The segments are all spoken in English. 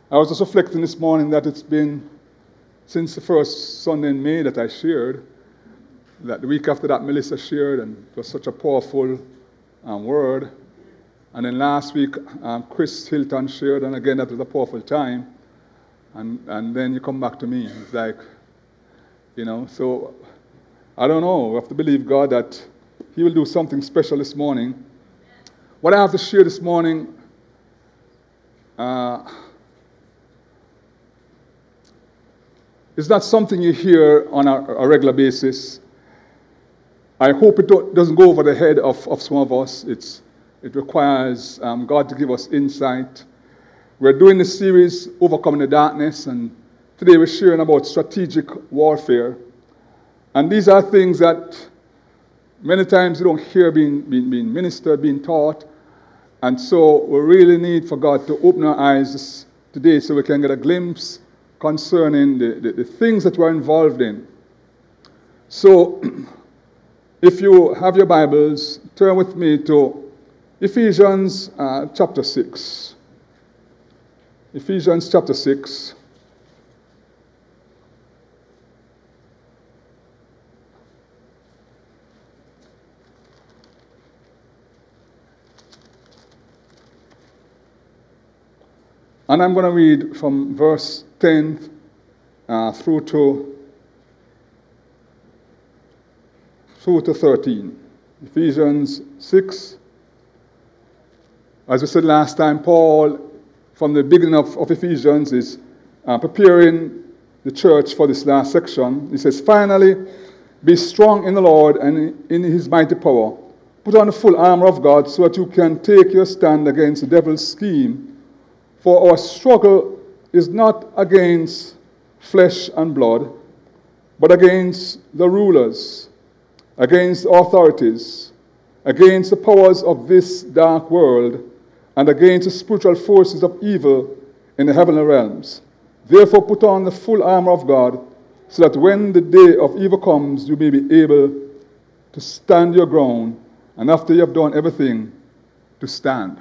I was just reflecting this morning that it's been since the first Sunday in May that I shared, that the week after that Melissa shared, and it was such a powerful word. And then last week, Chris Hilton shared, and again, that was a powerful time. And then you come back to me. It's like, so I don't know. We have to believe God that He will do something special this morning. What I have to share this morning, it's not something you hear on a regular basis. I hope it doesn't go over the head of some of us. It requires God to give us insight. We're doing this series, Overcoming the Darkness, and today we're sharing about strategic warfare. And these are things that many times you don't hear being ministered, being taught. And so we really need for God to open our eyes today so we can get a glimpse concerning the things that we're involved in. So, if you have your Bibles, turn with me to Ephesians chapter 6. Ephesians chapter 6. And I'm going to read from verse 10 through to 13. Ephesians 6. As we said last time, Paul, from the beginning of Ephesians, is preparing the church for this last section. He says, "Finally, be strong in the Lord and in His mighty power. Put on the full armor of God so that you can take your stand against the devil's scheme. For our struggle is not against flesh and blood, but against the rulers, against authorities, against the powers of this dark world, and against the spiritual forces of evil in the heavenly realms. Therefore put on the full armor of God, so that when the day of evil comes, you may be able to stand your ground, and after you have done everything, to stand."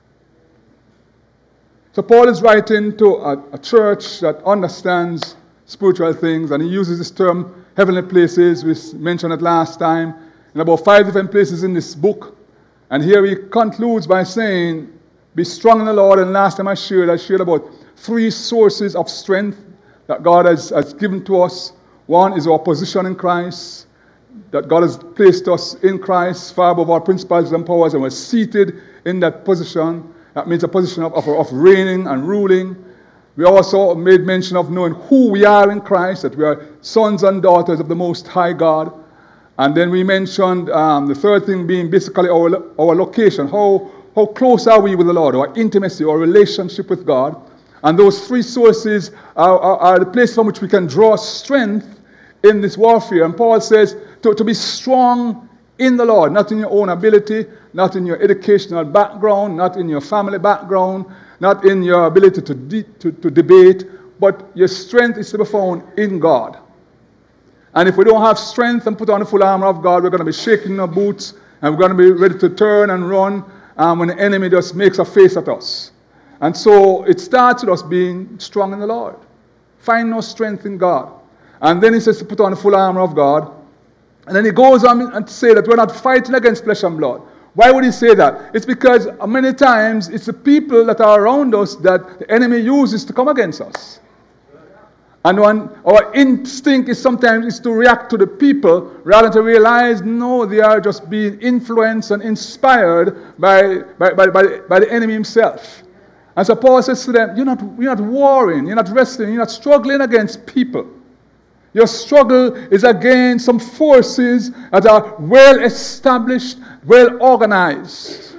So Paul is writing to a church that understands spiritual things, and he uses this term, heavenly places. We mentioned it last time, in about 5 different places in this book. And here he concludes by saying, be strong in the Lord. And last time I shared about 3 sources of strength that God has given to us. One is our position in Christ, that God has placed us in Christ far above our principalities and powers, and we're seated in that position. That means a position of reigning and ruling. We also made mention of knowing who we are in Christ, that we are sons and daughters of the Most High God. And then we mentioned the third thing being basically our location. How close are we with the Lord, our intimacy, our relationship with God. And those 3 sources are the place from which we can draw strength in this warfare. And Paul says to be strong in the Lord, not in your own ability, not in your educational background, not in your family background, not in your ability to debate, but your strength is to be found in God. And if we don't have strength and put on the full armor of God, we're going to be shaking our boots, and we're going to be ready to turn and run when the enemy just makes a face at us. And so it starts with us being strong in the Lord. Find no strength in God. And then he says to put on the full armor of God. And then he goes on and say that we're not fighting against flesh and blood. Why would he say that? It's because many times it's the people that are around us that the enemy uses to come against us. And when our instinct is sometimes to react to the people rather than to realize, no, they are just being influenced and inspired by the enemy himself. And so Paul says to them, you're not warring, you're not wrestling, you're not struggling against people. Your struggle is against some forces that are well established, well organized.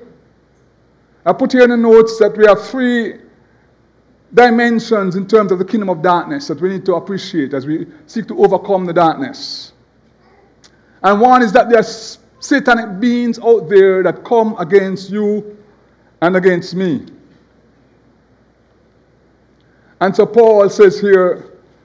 I put here in the notes that we have 3 dimensions in terms of the kingdom of darkness that we need to appreciate as we seek to overcome the darkness. And one is that there are satanic beings out there that come against you and against me. And so Paul says here,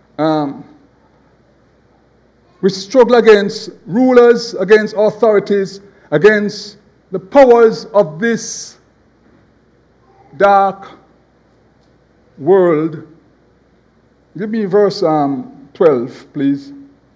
we struggle against rulers, against authorities, against the powers of this dark world. Give me verse 12, please.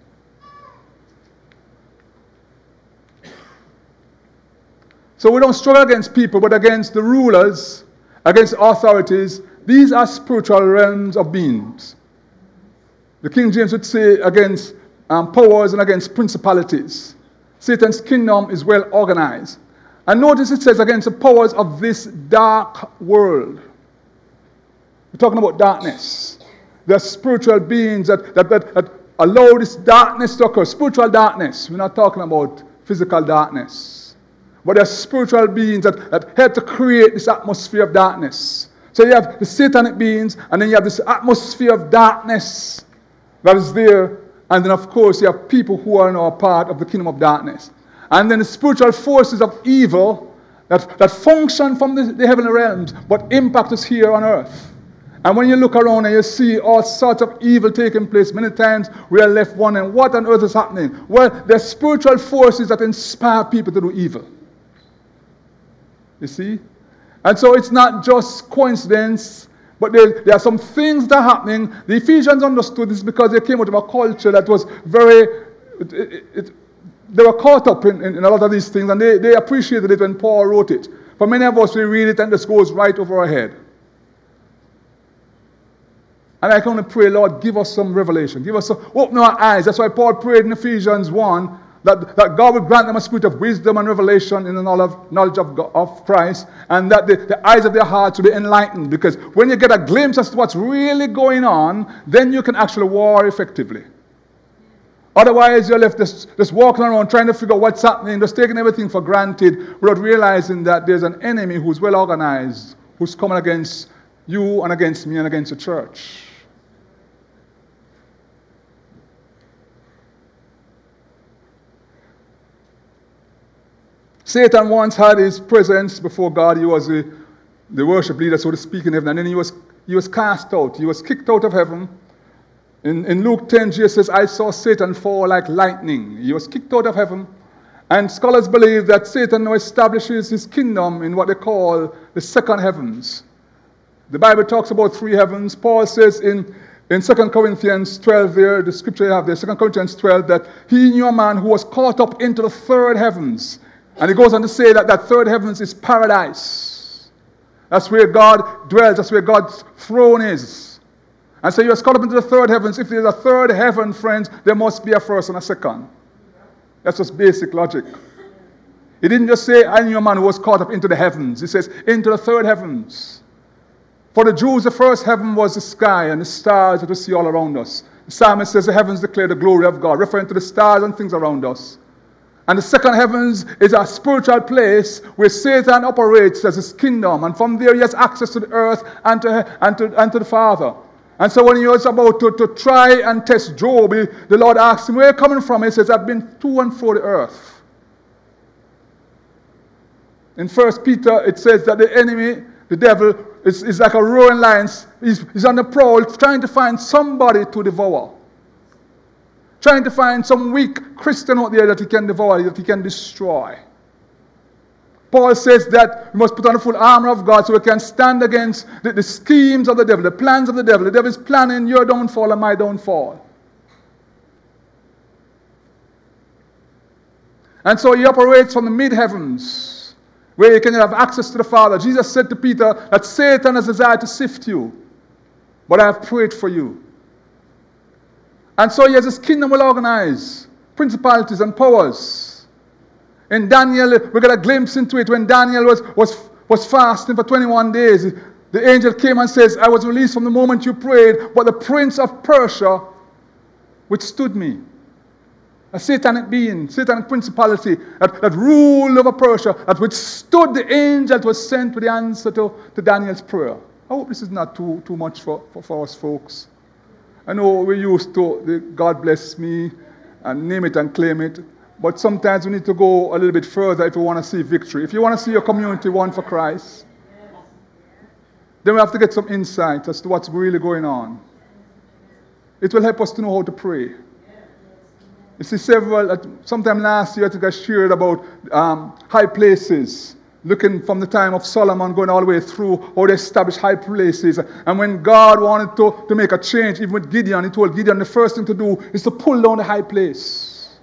So we don't struggle against people, but against the rulers, against authorities. These are spiritual realms of beings. The King James would say against powers and against principalities. Satan's kingdom is well organized. And notice it says against the powers of this dark world. We're talking about darkness. There are spiritual beings that allow this darkness to occur. Spiritual darkness. We're not talking about physical darkness. But there are spiritual beings that help to create this atmosphere of darkness. So you have the satanic beings, and then you have this atmosphere of darkness that is there. And then, of course, you have people who are now a part of the kingdom of darkness. And then the spiritual forces of evil that function from the heavenly realms, but impact us here on earth. And when you look around and you see all sorts of evil taking place, many times we are left wondering, what on earth is happening? Well, there are spiritual forces that inspire people to do evil. You see? And so it's not just coincidence, but there are some things that are happening. The Ephesians understood this because they came out of a culture that was very... they were caught up in a lot of these things, and they appreciated it when Paul wrote it. For many of us, we read it and this goes right over our head. And I can only pray, Lord, give us some revelation. Open our eyes. That's why Paul prayed in Ephesians 1 that God would grant them a spirit of wisdom and revelation in the knowledge of Christ, and that the eyes of their hearts will be enlightened. Because when you get a glimpse as to what's really going on, then you can actually war effectively. Otherwise, you're left just walking around trying to figure out what's happening, just taking everything for granted without realizing that there's an enemy who's well organized, who's coming against you and against me and against the church. Satan once had his presence before God. He was the worship leader, so to speak, in heaven. And then he was cast out. He was kicked out of heaven. In Luke 10, Jesus says, I saw Satan fall like lightning. He was kicked out of heaven. And scholars believe that Satan now establishes his kingdom in what they call the second heavens. The Bible talks about three heavens. Paul says in 2 Corinthians 12 there, the scripture you have there, 2 Corinthians 12, that he knew a man who was caught up into the third heavens. And he goes on to say that third heavens is paradise. That's where God dwells. That's where God's throne is. And so you're caught up into the third heavens. If there's a third heaven, friends, there must be a first and a second. That's just basic logic. He didn't just say, I knew a man who was caught up into the heavens. He says, into the third heavens. For the Jews, the first heaven was the sky and the stars that we see all around us. The psalmist says the heavens declare the glory of God, referring to the stars and things around us. And the second heavens is a spiritual place where Satan operates as his kingdom. And from there he has access to the earth and to the Father. And so when he was about to try and test Job, the Lord asked him, where are you coming from? He says, I've been to and fro the earth. In 1 Peter, it says that the enemy, the devil, is like a roaring lion. He's on the prowl, trying to find somebody to devour. Trying to find some weak Christian out there that he can devour, that he can destroy. Paul says that we must put on the full armor of God so we can stand against the schemes of the devil, the plans of the devil. The devil is planning your downfall and my downfall. And so he operates from the mid-heavens, where you can have access to the Father. Jesus said to Peter that Satan has desired to sift you, but I have prayed for you. And so he has his kingdom well organized, principalities and powers. In Daniel, we got a glimpse into it when Daniel was fasting for 21 days. The angel came and says, I was released from the moment you prayed, but the prince of Persia withstood me. A satanic being, satanic principality that ruled over Persia, that withstood the angel that was sent with the answer to Daniel's prayer. I hope this is not too much for us folks. I know we're used to the God bless me and name it and claim it. But sometimes we need to go a little bit further if we want to see victory. If you want to see your community won for Christ, then we have to get some insight as to what's really going on. It will help us to know how to pray. You see, sometime last year I think I shared about high places looking from the time of Solomon, going all the way through how they established high places. And when God wanted to make a change, even with Gideon, he told Gideon the first thing to do is to pull down the high place.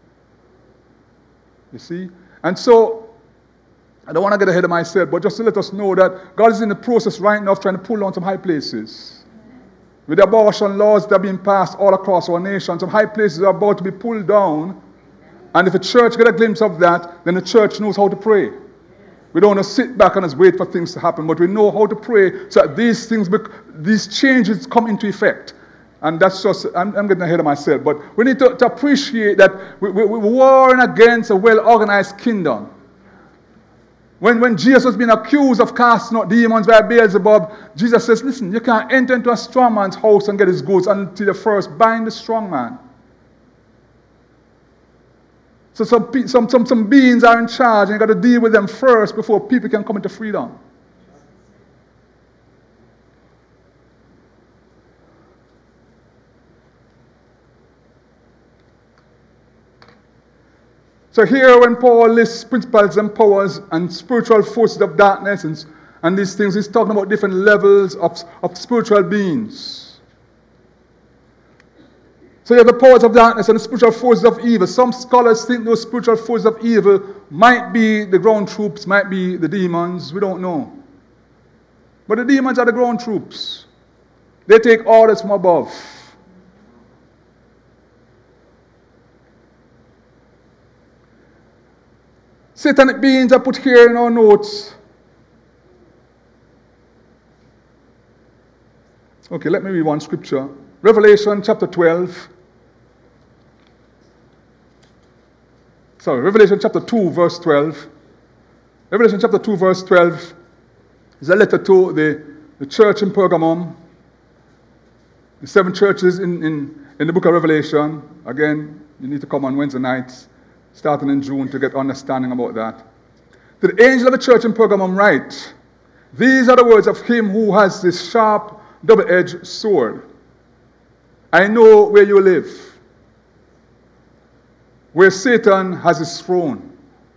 You see? And so, I don't want to get ahead of myself, but just to let us know that God is in the process right now of trying to pull down some high places. With the abortion laws that are being passed all across our nation, some high places are about to be pulled down. And if a church gets a glimpse of that, then the church knows how to pray. We don't want to sit back and just wait for things to happen, but we know how to pray so that these changes come into effect. And that's just, I'm getting ahead of myself, but we need to appreciate that we're warring against a well-organized kingdom. When Jesus was being accused of casting out demons by Beelzebub, Jesus says, listen, you can't enter into a strong man's house and get his goods until you first bind the strong man. So some beings are in charge, and you've got to deal with them first before people can come into freedom. So here when Paul lists principalities and powers and spiritual forces of darkness and these things, he's talking about different levels of spiritual beings. So you have the powers of darkness and the spiritual forces of evil. Some scholars think those spiritual forces of evil might be the ground troops, might be the demons. We don't know. But the demons are the ground troops. They take orders from above. Satanic beings are put here in our notes. Okay, let me read one scripture. Revelation chapter 12. Revelation chapter 2, verse 12. Revelation chapter 2, verse 12 is a letter to the church in Pergamum. The 7 churches in the book of Revelation. Again, you need to come on Wednesday nights, starting in June, to get understanding about that. To the angel of the church in Pergamum write, these are the words of him who has this sharp, double-edged sword. I know where you live, where Satan has his throne.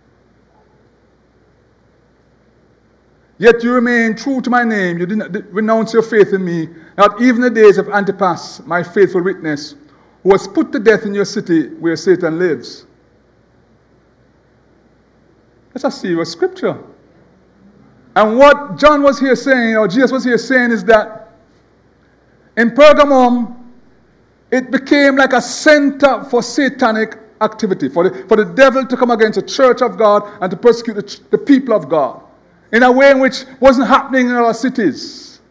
Yet you remain true to my name. You did not renounce your faith in me, not even the days of Antipas, my faithful witness, who was put to death in your city where Satan lives. That's a serious scripture. And what John was here saying, or Jesus was here saying, is that in Pergamum, it became like a center for satanic activity, for the devil to come against the church of God and to persecute the people of God in a way in which wasn't happening in our cities.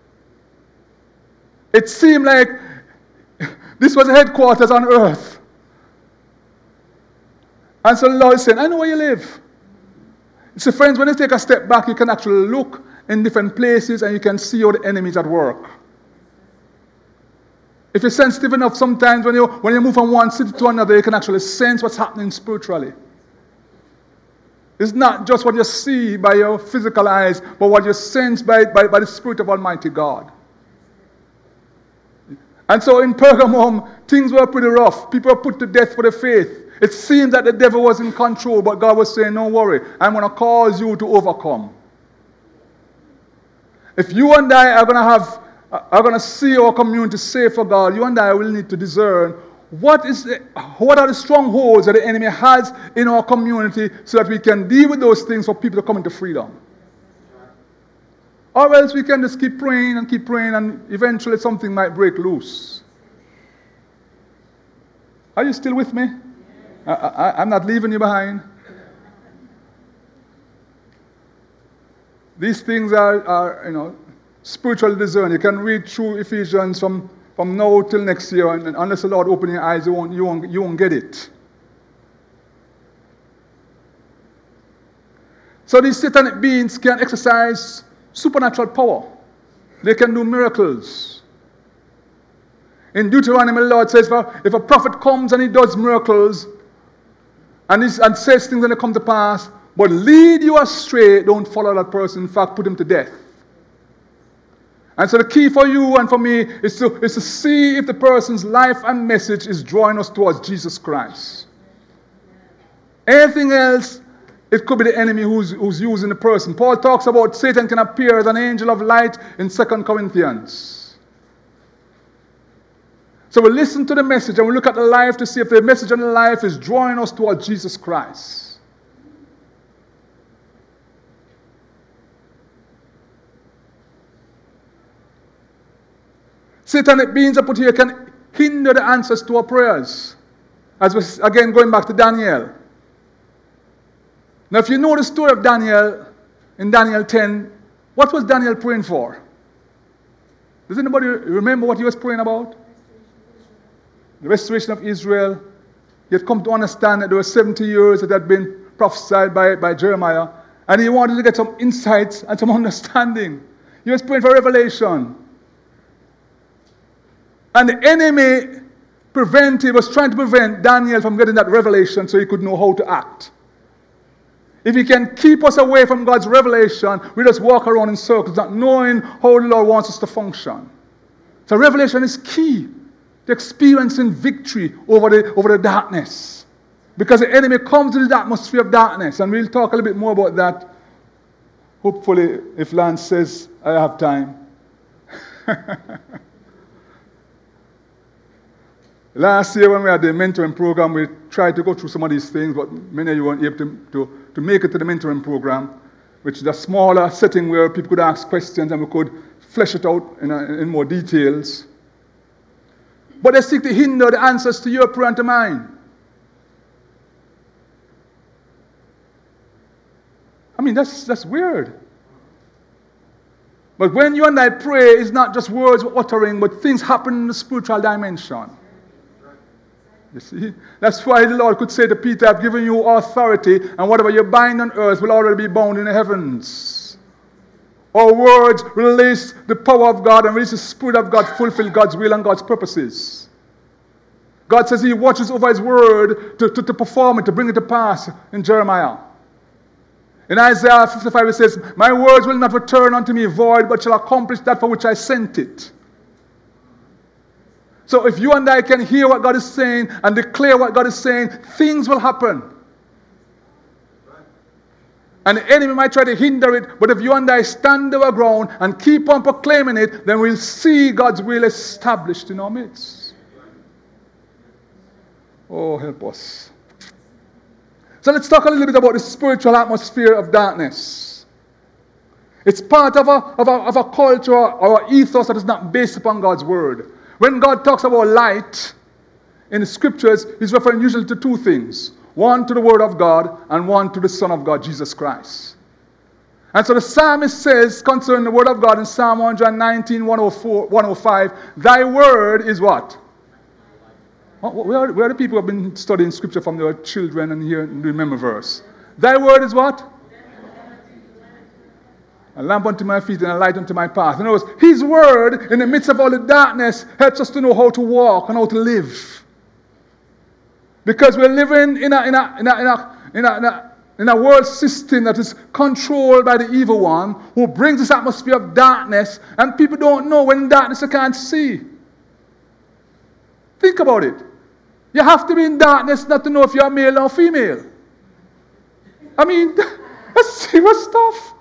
It seemed like this was the headquarters on earth. And so the Lord is saying, I know where you live. So friends, when you take a step back, you can actually look in different places and you can see how the enemy is at work. If you're sensitive enough, sometimes when you move from one city to another, you can actually sense what's happening spiritually. It's not just what you see by your physical eyes, but what you sense by the Spirit of Almighty God. And so in Pergamum, things were pretty rough. People were put to death for their faith. It seemed that the devil was in control, but God was saying, don't worry, I'm going to cause you to overcome. If you and I are going to see our community safe for God, you and I will need to discern what are the strongholds that the enemy has in our community so that we can deal with those things for people to come into freedom. Or else we can just keep praying and eventually something might break loose. Are you still with me? I'm not leaving you behind. These things are spiritually discerned. You can read through Ephesians from now till next year, and unless the Lord opens your eyes, you won't get it. So these satanic beings can exercise supernatural power. They can do miracles. In Deuteronomy, the Lord says, if a prophet comes and he does miracles, and says things and they come to pass, but lead you astray, don't follow that person. In fact, put him to death. And so the key for you and for me is to see if the person's life and message is drawing us towards Jesus Christ. Anything else It could be the enemy who's using the person. Paul talks about Satan can appear as an angel of light in 2 Corinthians. So we listen to the message and we look at the life to see if the message and the life is drawing us towards Jesus Christ. Satanic beings are put here can hinder the answers to our prayers. As we again going back to Daniel. Now if you know the story of Daniel, in Daniel 10, what was Daniel praying for? Does anybody remember what he was praying about? The restoration of Israel. He had come to understand that there were 70 years that had been prophesied by Jeremiah. And he wanted to get some insights and some understanding. He was praying for revelation. And the enemy was trying to prevent Daniel from getting that revelation so he could know how to act. If he can keep us away from God's revelation, we just walk around in circles, not knowing how the Lord wants us to function. So revelation is key to experiencing victory over the darkness. Because the enemy comes to the atmosphere of darkness. And we'll talk a little bit more about that. Hopefully, if Lance says I have time. Last year when we had the mentoring program, we tried to go through some of these things, but many of you weren't able to make it to the mentoring program, which is a smaller setting where people could ask questions and we could flesh it out in more details. But they seek to hinder the answers to your prayer and to mine. I mean, that's weird. But when you and I pray, it's not just words we're uttering, but things happen in the spiritual dimension. You see? That's why the Lord could say to Peter, I've given you authority, and whatever you bind on earth will already be bound in the heavens. Our words release the power of God and release the Spirit of God, fulfill God's will and God's purposes. God says He watches over His word to perform it, to bring it to pass in Jeremiah. In Isaiah 55 it says, my words will not return unto me void, but shall accomplish that for which I sent it. So if you and I can hear what God is saying and declare what God is saying, things will happen. And the enemy might try to hinder it, but if you and I stand our ground and keep on proclaiming it, then we'll see God's will established in our midst. Oh, help us. So let's talk a little bit about the spiritual atmosphere of darkness. It's part of a culture or an ethos that is not based upon God's word. When God talks about light in the scriptures, He's referring usually to two things. One to the Word of God and one to the Son of God, Jesus Christ. And so the psalmist says concerning the Word of God in Psalm 119, 105, Thy Word is what? Where are the people who have been studying scripture from their children and here remember verse? Thy Word is what? A lamp unto my feet and a light unto my path. In other words, His word in the midst of all the darkness helps us to know how to walk and how to live. Because we're living in a world system that is controlled by the evil one who brings this atmosphere of darkness, and people don't know when in darkness they can't see. Think about it. You have to be in darkness not to know if you're male or female. I mean, that's serious stuff.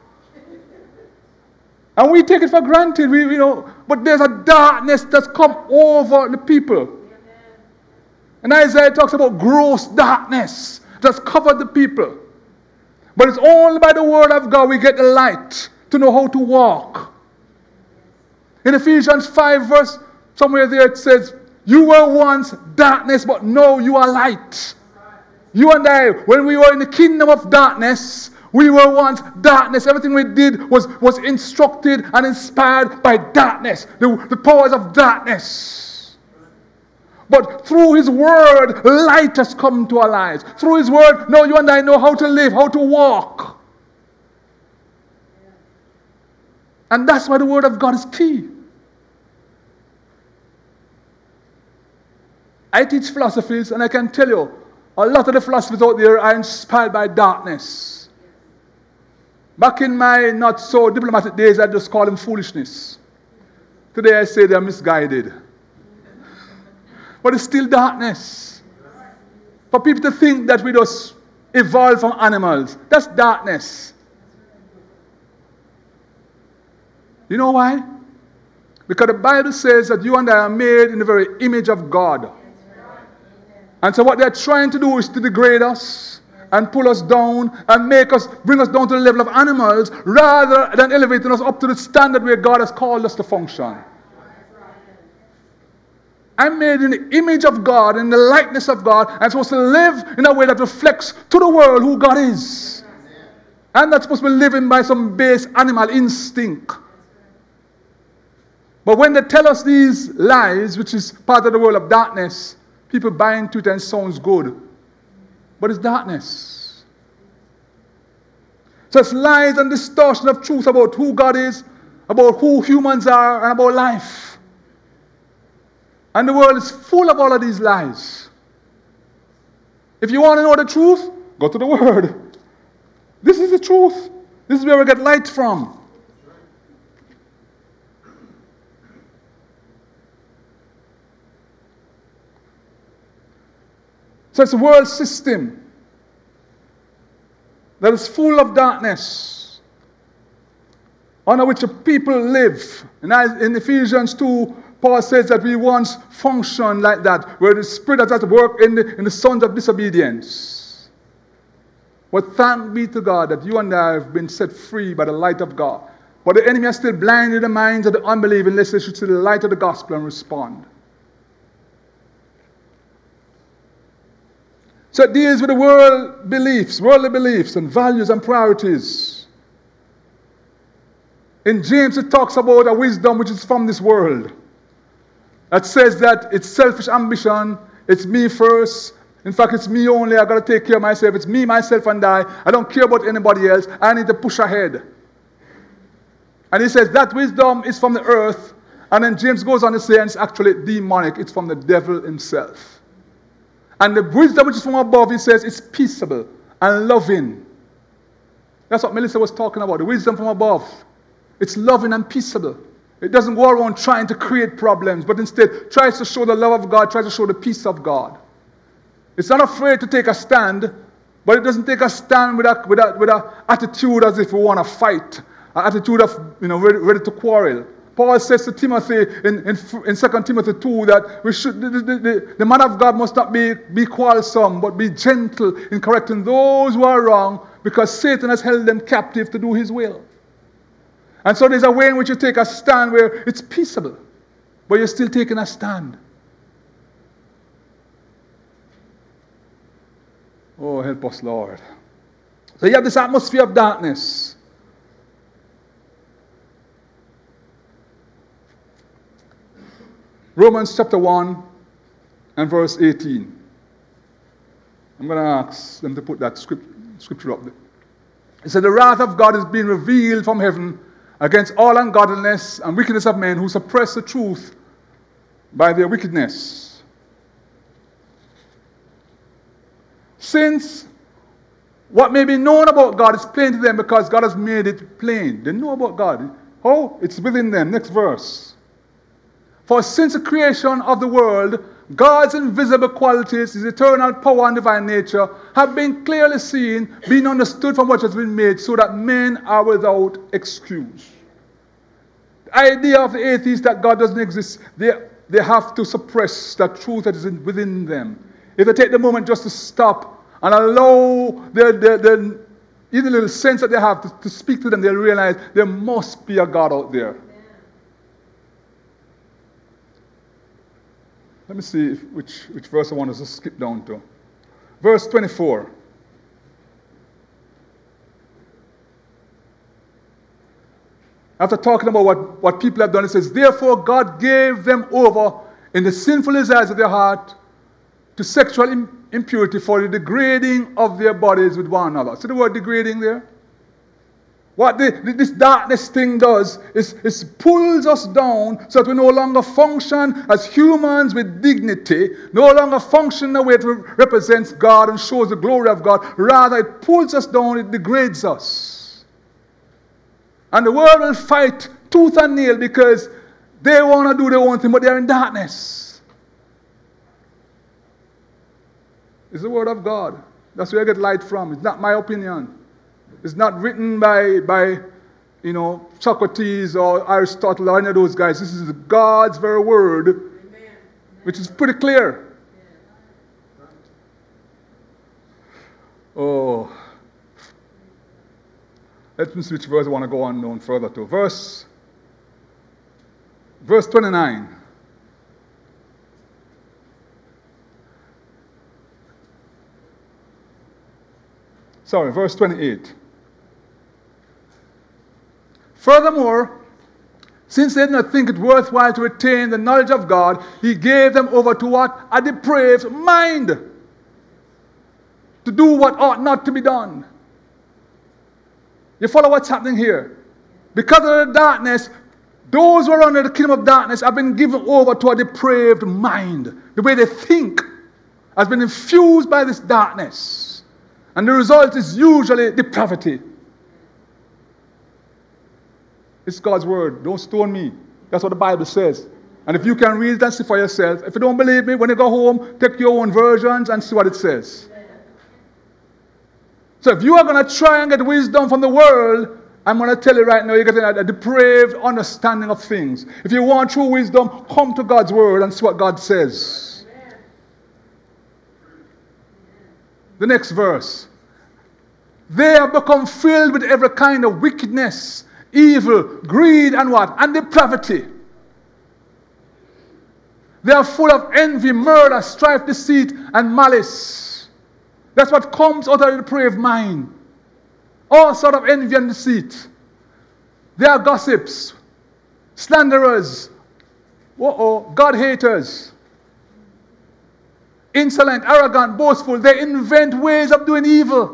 And we take it for granted, but there's a darkness that's come over the people. And Isaiah talks about gross darkness that's covered the people. But it's only by the word of God we get the light to know how to walk. In Ephesians 5 verse, somewhere there it says, you were once darkness, but now you are light. You and I, when we were in the kingdom of darkness, we were once darkness. Everything we did was instructed and inspired by darkness, the powers of darkness. But through His word, light has come to our lives. Through His word, now you and I know how to live, how to walk. And that's why the word of God is key. I teach philosophies, and I can tell you, a lot of the philosophies out there are inspired by darkness. Back in my not so diplomatic days, I just call them foolishness. Today I say they're misguided. But it's still darkness. For people to think that we just evolved from animals. That's darkness. You know why? Because the Bible says that you and I are made in the very image of God. And so what they're trying to do is to degrade us and pull us down and bring us down to the level of animals rather than elevating us up to the standard where God has called us to function. I'm made in the image of God, in the likeness of God. I'm supposed to live in a way that reflects to the world who God is. I'm not supposed to be living by some base animal instinct. But when they tell us these lies, which is part of the world of darkness, people buy into it and it sounds good. But it's darkness. So it's lies and distortion of truth about who God is, about who humans are, and about life. And the world is full of all of these lies. If you want to know the truth, go to the Word. This is the truth. This is where we get light from. So it's a world system that is full of darkness, under which the people live. In Ephesians 2, Paul says that we once functioned like that, where the Spirit has at work in the sons of disobedience. But thank be to God that you and I have been set free by the light of God. But the enemy has still blinded the minds of the unbelieving, unless they should see the light of the gospel and respond. So it deals with the worldly beliefs and values and priorities. In James it talks about a wisdom which is from this world. That says that it's selfish ambition, it's me first. In fact, it's me only, I've got to take care of myself. It's me, myself, and I don't care about anybody else. I need to push ahead. And he says that wisdom is from the earth. And then James goes on to say, and it's actually demonic. It's from the devil himself. And the wisdom which is from above, he says, it's peaceable and loving. That's what Melissa was talking about, the wisdom from above. It's loving and peaceable. It doesn't go around trying to create problems, but instead tries to show the love of God, tries to show the peace of God. It's not afraid to take a stand, but it doesn't take a stand with an attitude as if we want to fight, an attitude of ready to quarrel. Paul says to Timothy in 2 Timothy 2 that we should the man of God must not be quarrelsome, but be gentle in correcting those who are wrong, because Satan has held them captive to do his will. And so there's a way in which you take a stand where it's peaceable, but you're still taking a stand. Oh, help us, Lord. So you have this atmosphere of darkness. Romans chapter 1 and verse 18. I'm going to ask them to put that scripture up there. It said, the wrath of God is being revealed from heaven against all ungodliness and wickedness of men who suppress the truth by their wickedness. Since what may be known about God is plain to them because God has made it plain. They know about God. Oh, it's within them. Next verse. For since the creation of the world, God's invisible qualities, His eternal power and divine nature, have been clearly seen, being understood from what has been made, so that men are without excuse. The idea of the atheist that God doesn't exist, they have to suppress that truth that is within them. If they take the moment just to stop and allow the even little sense that they have to speak to them, they'll realize there must be a God out there. Let me see which verse I want us to skip down to. Verse 24. After talking about what people have done, it says, therefore God gave them over in the sinful desires of their heart to sexual impurity for the degrading of their bodies with one another. See the word degrading there? What this darkness thing does is pulls us down so that we no longer function as humans with dignity, no longer function in a way that represents God and shows the glory of God. Rather, it pulls us down, it degrades us. And the world will fight tooth and nail because they want to do their own thing, but they're in darkness. It's the word of God. That's where I get light from. It's not my opinion. It's not written by Socrates or Aristotle or any of those guys. This is God's very word, which is pretty clear. Oh, let me switch verse. I want to go on further to verse 29. Sorry, verse 28. Furthermore, since they did not think it worthwhile to retain the knowledge of God, he gave them over to what? A depraved mind. To do what ought not to be done. You follow what's happening here? Because of the darkness, those who are under the kingdom of darkness have been given over to a depraved mind. The way they think has been infused by this darkness. And the result is usually depravity. It's God's word. Don't stone me. That's what the Bible says. And if you can read it and see for yourself. If you don't believe me, when you go home, take your own versions and see what it says. So if you are going to try and get wisdom from the world, I'm going to tell you right now, you're getting a depraved understanding of things. If you want true wisdom, come to God's word and see what God says. The next verse. They have become filled with every kind of wickedness, evil, greed, and what? And depravity. They are full of envy, murder, strife, deceit, and malice. That's what comes out of the depraved mind. All sort of envy and deceit. They are gossips, slanderers, God haters, insolent, arrogant, boastful. They invent ways of doing evil.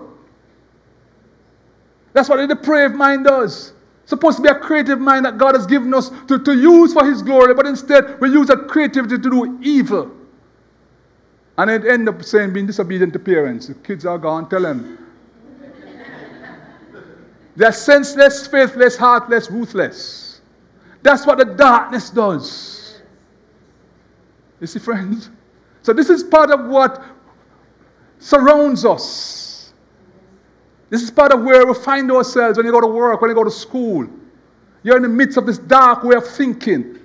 That's what the depraved mind does. It's supposed to be a creative mind that God has given us to use for His glory, but instead we use that creativity to do evil. And it end up saying being disobedient to parents. The kids are gone, tell them. They're senseless, faithless, heartless, ruthless. That's what the darkness does. You see, friends? So this is part of what surrounds us. This is part of where we find ourselves when you go to work, when you go to school. You're in the midst of this dark way of thinking.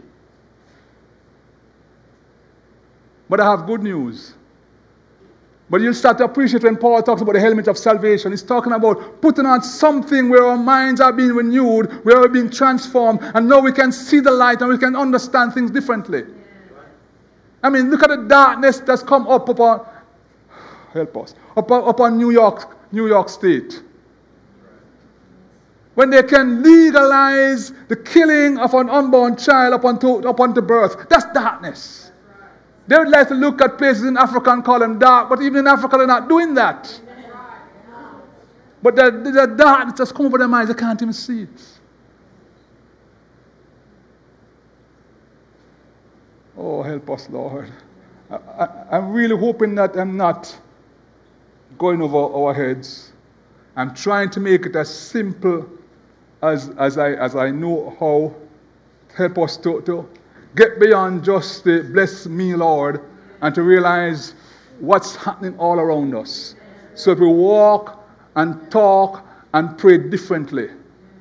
But I have good news. But you'll start to appreciate when Paul talks about the helmet of salvation. He's talking about putting on something where our minds are being renewed, where we're being transformed, and now we can see the light and we can understand things differently. I mean, look at the darkness that's come up upon, help us, upon New York State. When they can legalize the killing of an unborn child upon to birth. That's darkness. They would like to look at places in Africa and call them dark, but even in Africa they're not doing that. But the darkness that's come over their minds, they can't even see it. Oh, help us, Lord. I'm really hoping that I'm not going over our heads. I'm trying to make it as simple as I know how. Help us to get beyond just the bless me, Lord, and to realize what's happening all around us. So that we walk and talk and pray differently.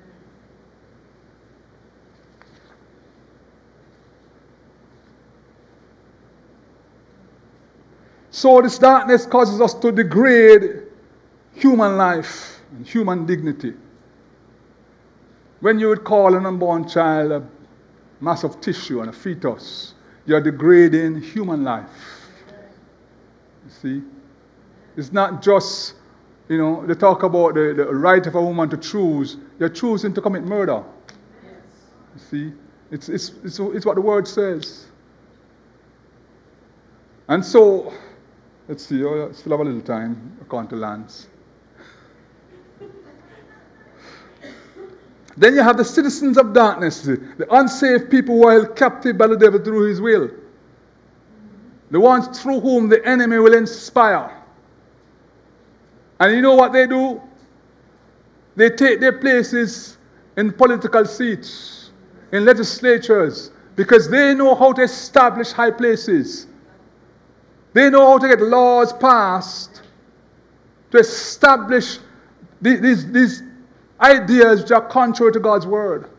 So this darkness causes us to degrade human life and human dignity. When you would call an unborn child a mass of tissue and a fetus, you're degrading human life. You see? It's not just, they talk about the right of a woman to choose. You're choosing to commit murder. You see? It's what the word says. And so, let's see, I still have a little time, according to Lance. Then you have the citizens of darkness, the unsafe people who are held captive by the devil through his will. The ones through whom the enemy will inspire. And you know what they do? They take their places in political seats, in legislatures, because they know how to establish high places. They know how to get laws passed to establish these ideas which are contrary to God's word.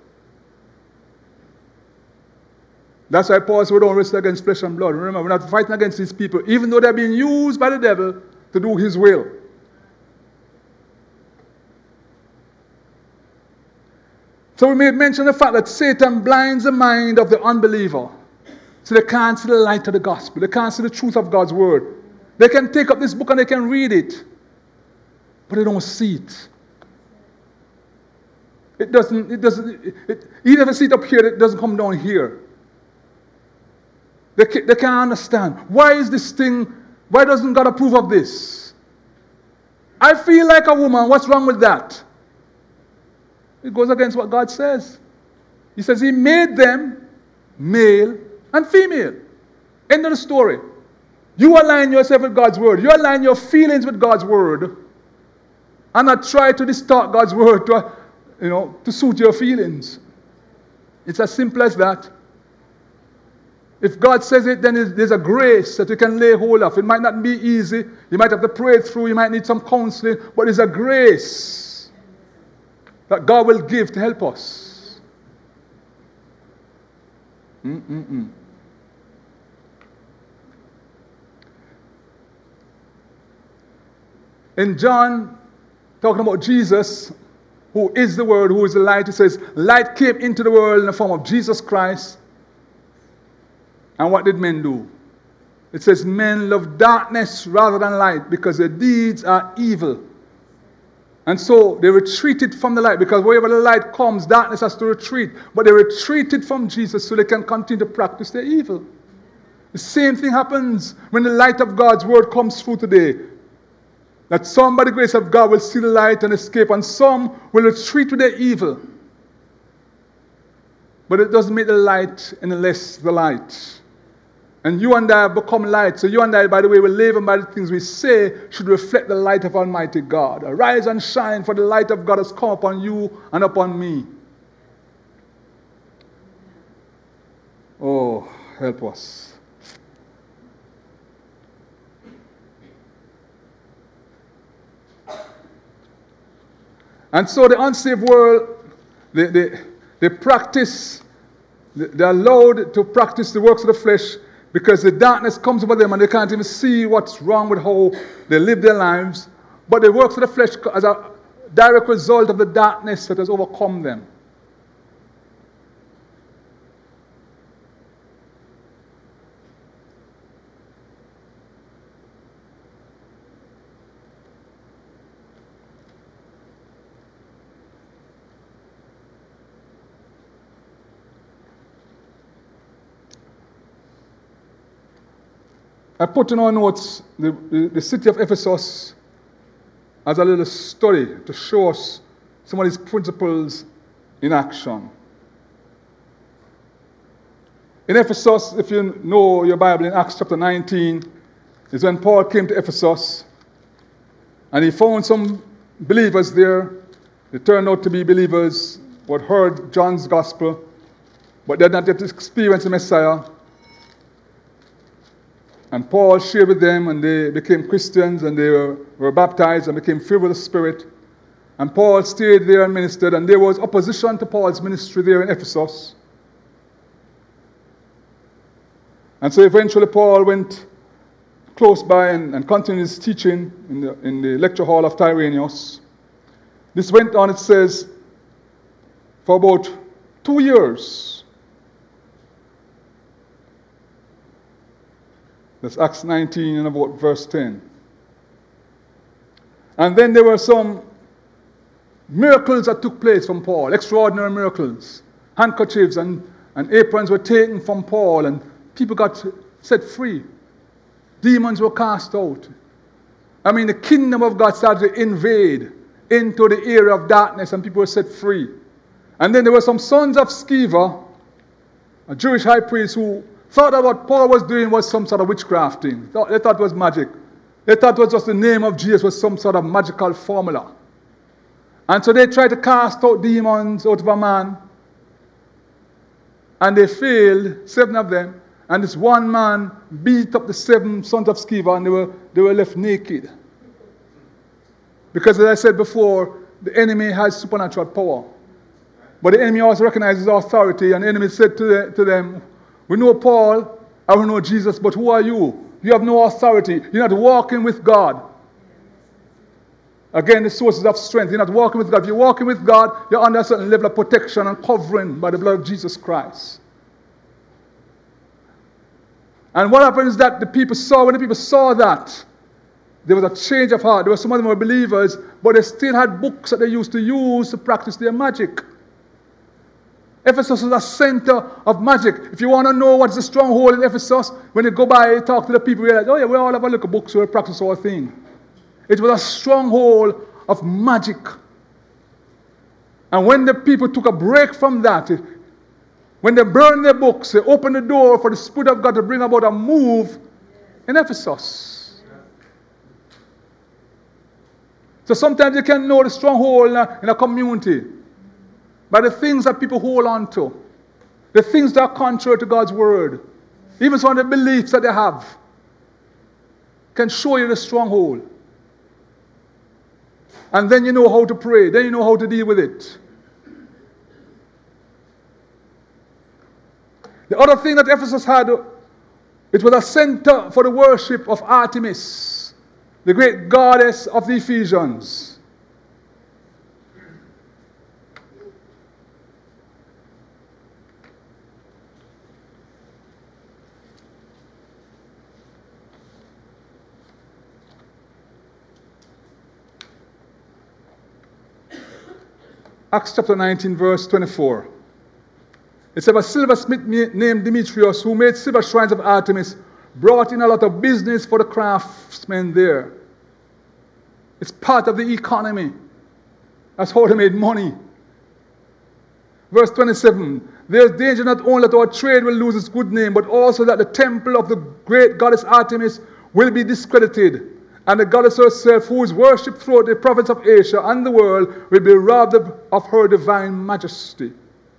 That's why Paul said we don't wrestle against flesh and blood. Remember, we're not fighting against these people, even though they're being used by the devil to do his will. So we may mention the fact that Satan blinds the mind of the unbeliever. So they can't see the light of the gospel. They can't see the truth of God's word. They can take up this book and they can read it, but they don't see it. Even if they see it up here, it doesn't come down here. They can't understand. Why is this thing, why doesn't God approve of this? I feel like a woman, what's wrong with that? It goes against what God says. He says he made them male and female. End of the story. You align yourself with God's word. You align your feelings with God's word. And not try to distort God's word to suit your feelings. It's as simple as that. If God says it, then there's a grace that you can lay hold of. It might not be easy. You might have to pray it through. You might need some counseling. But there's a grace that God will give to help us. In John, talking about Jesus, who is the Word, who is the light, it says, light came into the world in the form of Jesus Christ. And what did men do? It says, men love darkness rather than light because their deeds are evil. And so they retreated from the light, because wherever the light comes, darkness has to retreat. But they retreated from Jesus so they can continue to practice their evil. The same thing happens when the light of God's word comes through today. That some, by the grace of God, will see the light and escape, and some will retreat with their evil. But it doesn't make the light any less the light. And you and I have become light. So you and I, by the way, we live, and by the things we say should reflect the light of Almighty God. Arise and shine, for the light of God has come upon you and upon me. Oh, help us. And so the unsaved world, they practice, they're allowed to practice the works of the flesh, because the darkness comes over them and they can't even see what's wrong with how they live their lives. But the works of the flesh as a direct result of the darkness that has overcome them. I put in our notes the city of Ephesus as a little study to show us some of these principles in action. In Ephesus, if you know your Bible, in Acts chapter 19, is when Paul came to Ephesus, and he found some believers there. They turned out to be believers who had heard John's gospel, but they had not yet experienced the Messiah. And Paul shared with them, and they became Christians, and they were baptized and became filled with the Spirit. And Paul stayed there and ministered, and there was opposition to Paul's ministry there in Ephesus. And so eventually Paul went close by and continued his teaching in the lecture hall of Tyrannus. This went on, it says, for about 2 years. That's Acts 19 and about verse 10. And then there were some miracles that took place from Paul, extraordinary miracles. Handkerchiefs and aprons were taken from Paul, and people got set free. Demons were cast out. I mean, the kingdom of God started to invade into the area of darkness, and people were set free. And then there were some sons of Sceva, a Jewish high priest, who thought that what Paul was doing was some sort of witchcraft thing. They thought it was magic. They thought it was just the name of Jesus was some sort of magical formula. And so they tried to cast out demons out of a man. And they failed, 7 of them. And this one man beat up the 7 sons of Sceva, and they were left naked. Because as I said before, the enemy has supernatural power. But the enemy also recognizes authority, and the enemy said to them, we know Paul, and we know Jesus, but who are you? You have no authority. You're not walking with God. Again, the sources of strength. You're not walking with God. If you're walking with God, you're under a certain level of protection and covering by the blood of Jesus Christ. And what happens is that when the people saw that, there was a change of heart. There were some of them were believers, but they still had books that they used to use to practice their magic. Ephesus was a center of magic. If you want to know what's the stronghold in Ephesus, when you go by and talk to the people, you realize, oh yeah, we all have a little books where we practice our thing. It was a stronghold of magic. And when the people took a break from that, when they burned their books, they opened the door for the Spirit of God to bring about a move in Ephesus. So sometimes you can know the stronghold in a community by the things that people hold on to, the things that are contrary to God's word, even some of the beliefs that they have, can show you the stronghold. And then you know how to pray, then you know how to deal with it. The other thing that Ephesus had, it was a center for the worship of Artemis, the great goddess of the Ephesians. Acts chapter 19, verse 24. It said, a silversmith named Demetrius, who made silver shrines of Artemis, brought in a lot of business for the craftsmen there. It's part of the economy. That's how they made money. Verse 27. There's danger not only that our trade will lose its good name, but also that the temple of the great goddess Artemis will be discredited. And the goddess herself, who is worshipped throughout the province of Asia and the world, will be robbed of her divine majesty.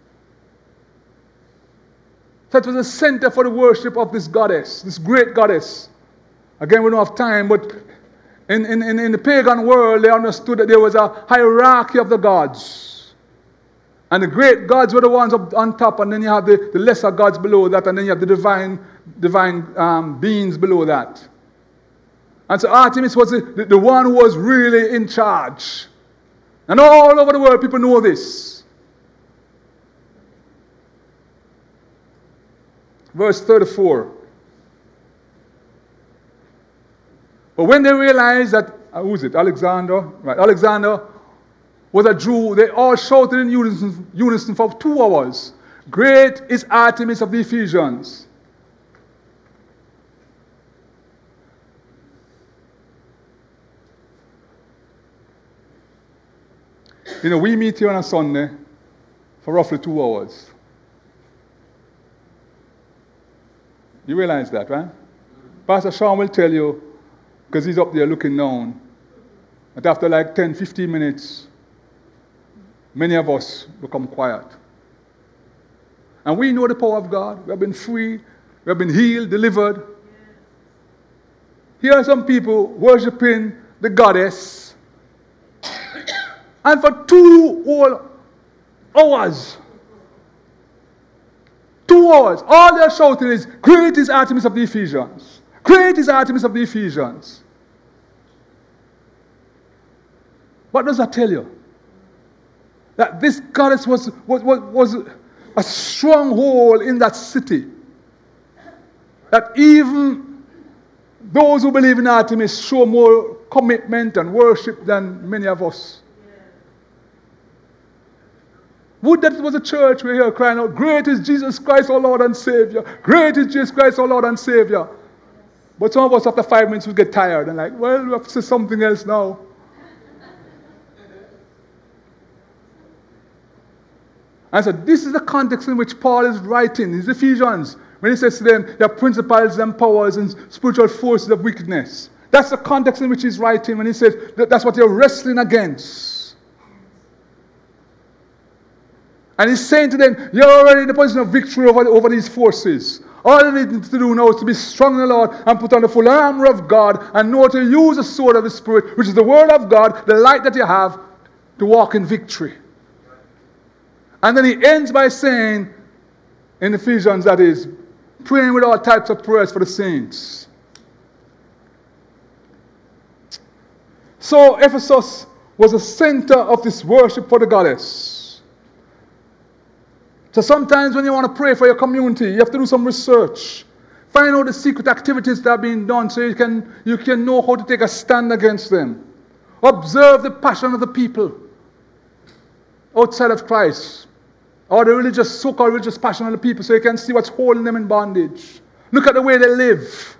That was the center for the worship of this goddess, this great goddess. Again, we don't have time, but in the pagan world, they understood that there was a hierarchy of the gods. And the great gods were the ones up on top, and then you have the lesser gods below that, and then you have the divine beings below that. And so Artemis was the one who was really in charge. And all over the world, people know this. Verse 34. But when they realized that, who is it? Alexander? Right, Alexander was a Jew. They all shouted in unison for 2 hours. Great is Artemis of the Ephesians. You know, we meet here on a Sunday for roughly 2 hours. You realize that, right? Pastor Sean will tell you, because he's up there looking down, that after like 10, 15 minutes, many of us become quiet. And we know the power of God. We have been free. We have been healed, delivered. Here are some people worshiping the goddess. And for 2 whole hours, 2 hours, all they're shouting is, great is Artemis of the Ephesians. Great is Artemis of the Ephesians. What does that tell you? That this goddess was a stronghold in that city. That even those who believe in Artemis show more commitment and worship than many of us. Would that it was a church we're here crying out, great is Jesus Christ our Lord and Savior. Great is Jesus Christ our Lord and Savior. But some of us after 5 minutes we get tired and like, well, we have to say something else now. And so this is the context in which Paul is writing his Ephesians. When he says to them, there are principalities and powers and spiritual forces of wickedness. That's the context in which he's writing when he says that's what you're wrestling against. And he's saying to them, you're already in the position of victory over these forces. All you need to do now is to be strong in the Lord and put on the full armor of God and know to use the sword of the Spirit, which is the word of God, the light that you have, to walk in victory. And then he ends by saying, in Ephesians, that is, praying with all types of prayers for the saints. So Ephesus was the center of this worship for the goddess. So sometimes when you want to pray for your community, you have to do some research. Find out the secret activities that are being done so you can know how to take a stand against them. Observe the passion of the people outside of Christ, or the religious, so-called religious passion of the people, so you can see what's holding them in bondage. Look at the way they live.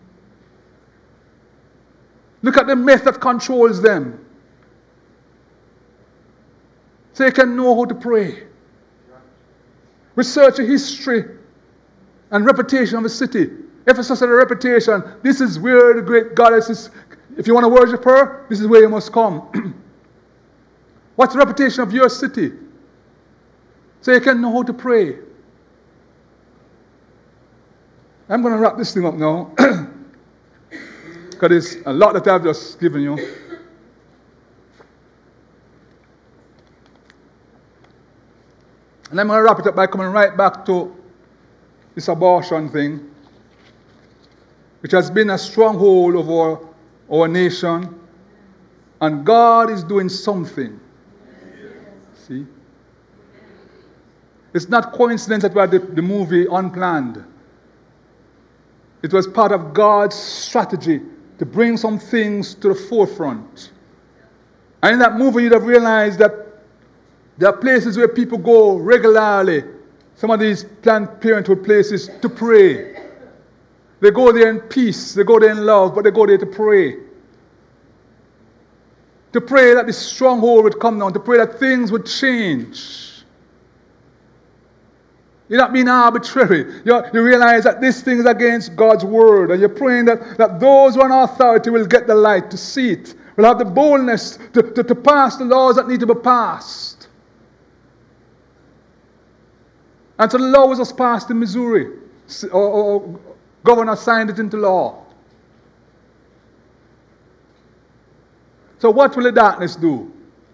Look at the myth that controls them, so you can know how to pray. Research the history and reputation of the city. Ephesus had a reputation. This is where the great goddess is. If you want to worship her, this is where you must come. What's the reputation of your city? So you can know how to pray. I'm going to wrap this thing up now. Because there's a lot that I've just given you. And I'm going to wrap it up by coming right back to this abortion thing, which has been a stronghold over our nation. And God is doing something. See? It's not coincidence that we had the movie Unplanned. It was part of God's strategy to bring some things to the forefront. And in that movie, you'd have realized that there are places where people go regularly, some of these Planned Parenthood places, to pray. They go there in peace, they go there in love, but they go there to pray. To pray that this stronghold would come down, to pray that things would change. You're not being arbitrary. You realize that this thing is against God's word, and you're praying that those who are in authority will get the light to see it, will have the boldness to pass the laws that need to be passed. And so the law was just passed in Missouri. Or governor signed it into law. So what will the darkness do?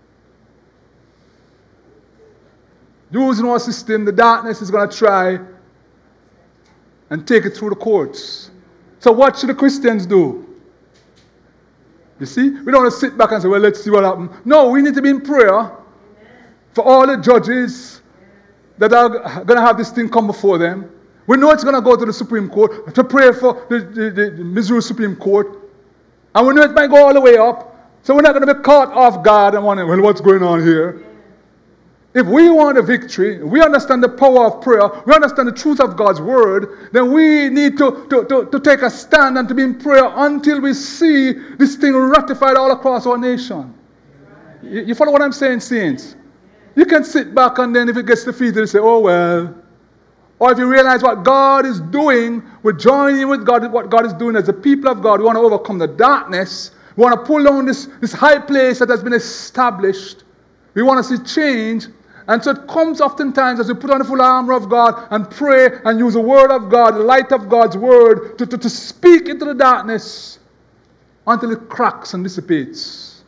Using our system, the darkness is going to try and take it through the courts. So what should the Christians do? You see? We don't want to sit back and say, well, let's see what happens. No, we need to be in prayer for all the judges that are going to have this thing come before them. We know it's going to go to the Supreme Court, to pray for the Missouri Supreme Court. And we know it might go all the way up. So we're not going to be caught off guard and wondering, well, what's going on here? If we want a victory, we understand the power of prayer, we understand the truth of God's word, then we need to take a stand and to be in prayer until we see this thing ratified all across our nation. You follow what I'm saying, saints? You can sit back and then if it gets defeated, you say, oh well. Or if you realize what God is doing, we join in with God, what God is doing as the people of God. We want to overcome the darkness. We want to pull down this high place that has been established. We want to see change. And so it comes oftentimes as we put on the full armor of God and pray and use the word of God, the light of God's word, to speak into the darkness until it cracks and dissipates.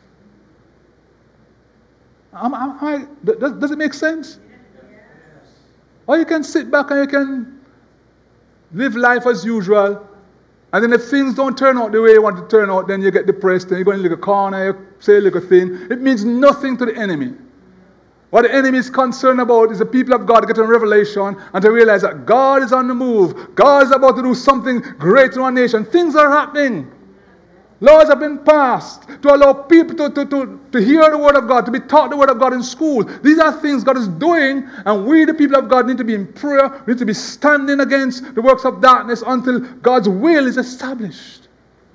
Does it make sense? Or you can sit back and you can live life as usual. And then if things don't turn out the way you want to turn out, then you get depressed and you go in a little corner, you say a little thing. It means nothing to the enemy. What the enemy is concerned about is the people of God getting revelation and to realize that God is on the move. God is about to do something great in our nation. Things are happening. Laws have been passed to allow people to hear the word of God, to be taught the word of God in school. These are things God is doing, and we, the people of God, need to be in prayer. We need to be standing against the works of darkness until God's will is established.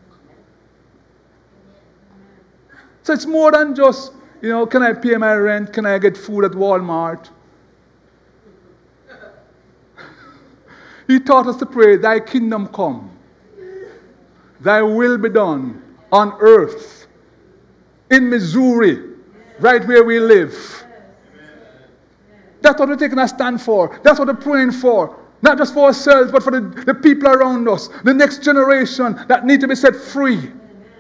So it's more than just, can I pay my rent? Can I get food at Walmart? He taught us to pray, thy kingdom come. Thy will be done on earth, in Missouri, right where we live. That's what we're taking a stand for. That's what we're praying for. Not just for ourselves, but for the people around us, the next generation that need to be set free.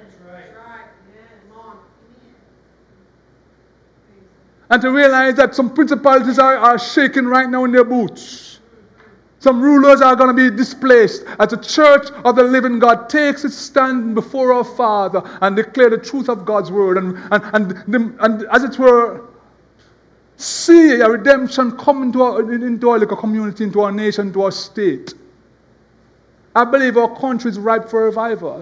And to realize that some principalities are shaking right now in their boots. Some rulers are going to be displaced as the church of the living God takes its stand before our Father and declare the truth of God's word. And as it were, see a redemption come into our little community, into our nation, into our state. I believe our country is ripe for revival.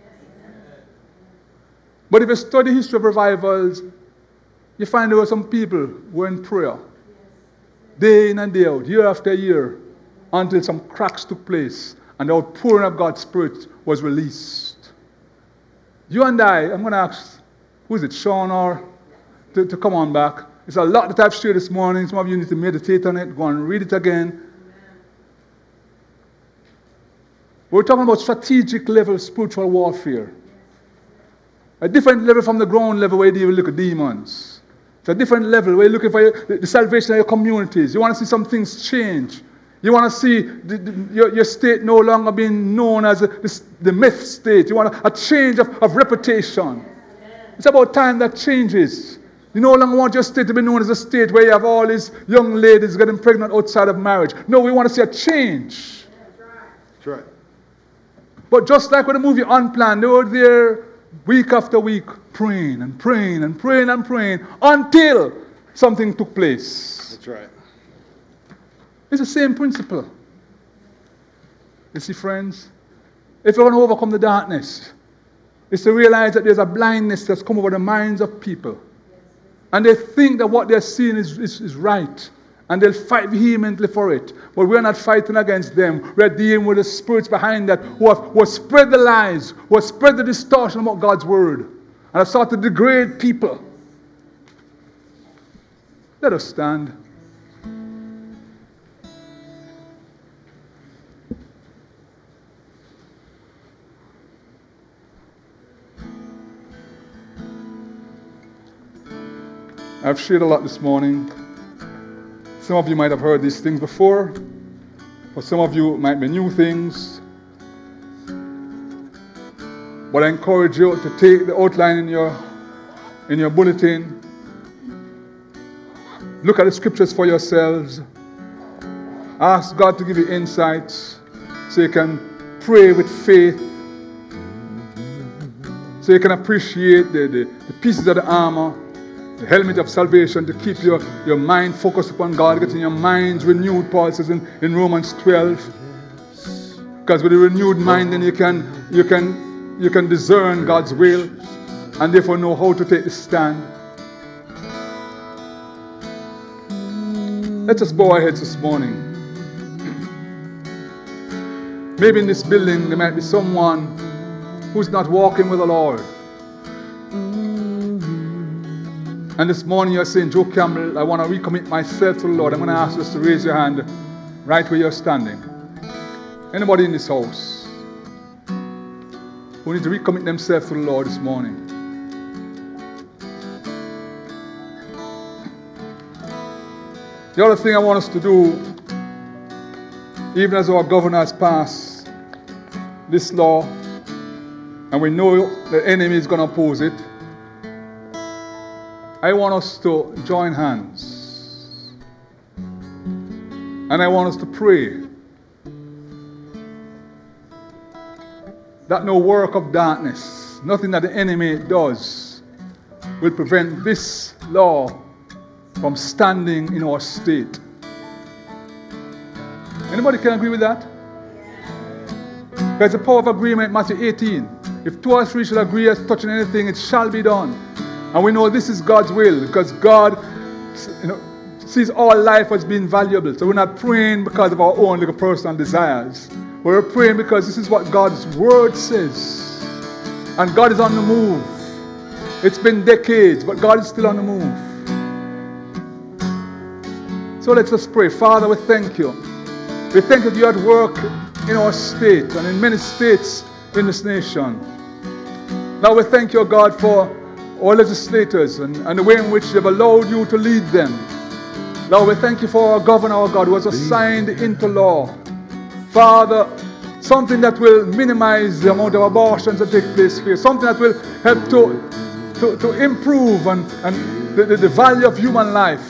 But if you study the history of revivals, you find there were some people who were in prayer, day in and day out, year after year, until some cracks took place and the outpouring of God's Spirit was released. You and I'm going to ask, who is it, Sean, or to come on back. It's a lot that I've shared this morning. Some of you need to meditate on it, go and read it again. We're talking about strategic level spiritual warfare. A different level from the ground level where you look at demons. It's a different level where you're looking for the salvation of your communities. You want to see some things change. You want to see your state no longer being known as the myth state. You want a change of reputation. It's about time that changes. You no longer want your state to be known as a state where you have all these young ladies getting pregnant outside of marriage. No, we want to see a change. That's right. But just like with the movie Unplanned, they were there week after week praying and praying and praying and praying until something took place. That's right. It's the same principle. You see, friends, if you want to overcome the darkness, it's to realize that there's a blindness that's come over the minds of people. And they think that what they're seeing is right. And they'll fight vehemently for it. But we're not fighting against them. We're dealing with the spirits behind that who have spread the lies, who have spread the distortion about God's word, and have sought to degrade people. Let us stand. I've shared a lot this morning. Some of you might have heard these things before. For some of you, it might be new things. But I encourage you to take the outline in your bulletin. Look at the scriptures for yourselves. Ask God to give you insights so you can pray with faith. So you can appreciate the pieces of the armor, the helmet of salvation, to keep your mind focused upon God, getting your minds renewed, Paul says in Romans 12. Because with a renewed mind, then you can discern God's will and therefore know how to take the stand. Let us bow our heads this morning. Maybe in this building there might be someone who's not walking with the Lord. And this morning you're saying, Joe Campbell, I want to recommit myself to the Lord. I'm going to ask you to raise your hand right where you're standing. Anybody in this house who needs to recommit themselves to the Lord this morning? The other thing I want us to do, even as our governor has passed this law, and we know the enemy is going to oppose it, I want us to join hands. And I want us to pray that no work of darkness, nothing that the enemy does, will prevent this law from standing in our state. Anybody can agree with that? There's the power of agreement, Matthew 18. If 2 or 3 shall agree as touching anything, it shall be done. And we know this is God's will, because God sees all life as being valuable. So we're not praying because of our own little personal desires. We're praying because this is what God's word says. And God is on the move. It's been decades, but God is still on the move. So let's just pray. Father, we thank you. We thank you that you're at work in our state and in many states in this nation. Now we thank you, God, for our legislators and the way in which they've allowed you to lead them. Lord, we thank you for our governor, our God, who has signed into law, Father, something that will minimize the amount of abortions that take place here, something that will help to improve and the value of human life.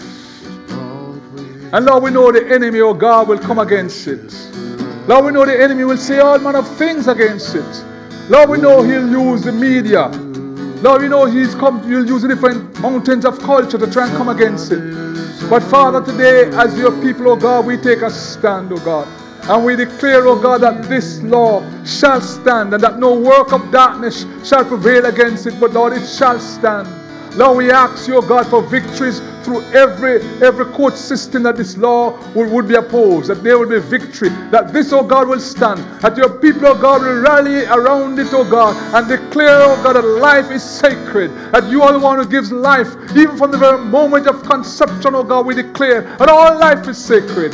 And Lord, we know the enemy, oh God, will come against it. Lord, we know the enemy will say all manner of things against it. Lord, we know he'll use the media. Lord, we know he'll use the different mountains of culture to try and come against it. But Father, today, as your people, oh God, we take a stand, oh God. And we declare, oh God, that this law shall stand and that no work of darkness shall prevail against it, but Lord, it shall stand. Lord, we ask you, oh God, for victories through every court system that this law would be opposed, that there will be victory, that this, oh God, will stand, that your people, oh God, will rally around it, oh God, and declare, oh God, that life is sacred, that you are the one who gives life, even from the very moment of conception, oh God, we declare that all life is sacred.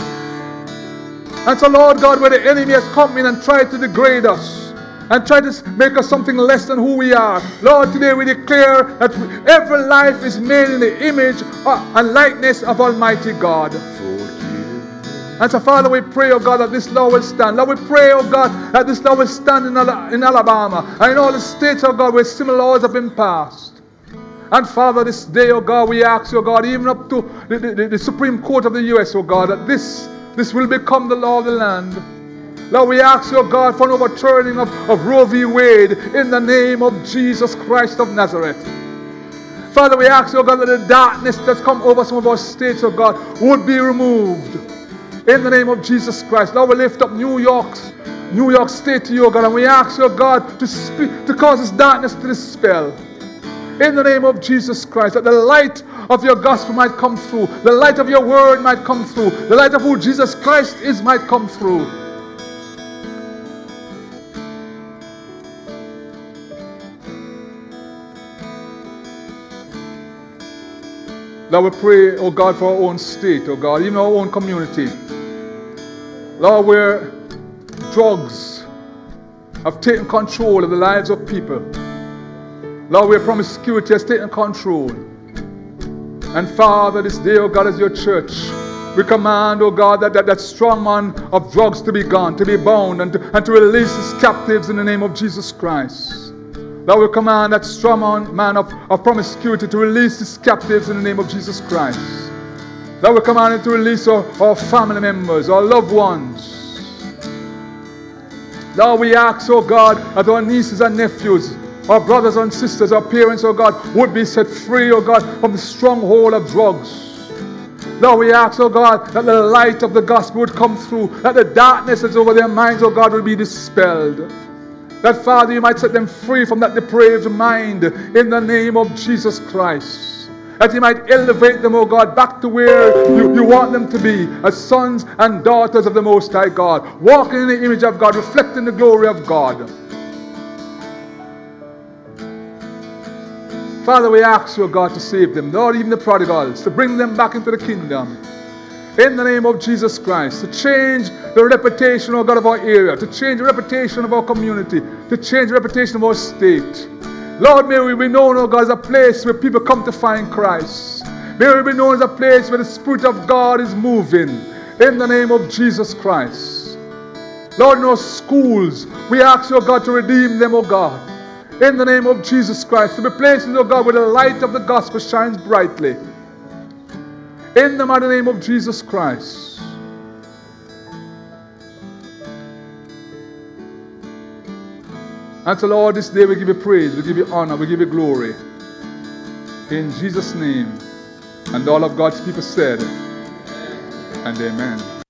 And so, Lord God, where the enemy has come in and tried to degrade us and tried to make us something less than who we are, Lord, today we declare that every life is made in the image and likeness of Almighty God. And so, Father, we pray, oh God, that this law will stand. Lord, we pray, oh God, that this law will stand in Alabama and in all the states, oh God, where similar laws have been passed. And Father, this day, oh God, we ask, oh God, even up to the Supreme Court of the U.S., oh God, that this will become the law of the land. Lord, we ask you, God, for an overturning of Roe v. Wade in the name of Jesus Christ of Nazareth. Father, we ask you, God, that the darkness that's come over some of our states, oh God, would be removed in the name of Jesus Christ. Lord, we lift up New York State to you, oh God, and we ask you, God, to cause this darkness to dispel. In the name of Jesus Christ, that the light of your gospel might come through, the light of your word might come through, the light of who Jesus Christ is might come through. Lord, we pray, oh God, for our own state, oh God, even our own community. Lord, where drugs have taken control of the lives of people. Lord, where promiscuity has taken control. And Father, this day, oh God, as your church, we command, oh God, that strong man of drugs to be gone, to be bound, and to release his captives in the name of Jesus Christ. Lord, we command that strong man of promiscuity to release his captives in the name of Jesus Christ. Lord, we command him to release our family members, our loved ones. Lord, we ask, oh God, that our nieces and nephews, our brothers and sisters, our parents, oh God, would be set free, oh God, from the stronghold of drugs. Lord, we ask, oh God, that the light of the gospel would come through, that the darkness that's over their minds, oh God, will be dispelled. That, Father, you might set them free from that depraved mind in the name of Jesus Christ. That you might elevate them, oh God, back to where you want them to be, as sons and daughters of the Most High God, walking in the image of God, reflecting the glory of God. Father, we ask you, God, to save them, Lord, even the prodigals, to bring them back into the kingdom. In the name of Jesus Christ, to change the reputation, oh God, of our area, to change the reputation of our community, to change the reputation of our state. Lord, may we be known, oh God, as a place where people come to find Christ. May we be known as a place where the Spirit of God is moving. In the name of Jesus Christ. Lord, in our schools, we ask you, oh God, to redeem them, oh God. In the name of Jesus Christ, to be places, oh God, where the light of the gospel shines brightly. In the mighty name of Jesus Christ. And so, Lord, this day we give you praise, we give you honor, we give you glory. In Jesus' name. And all of God's people said, and amen.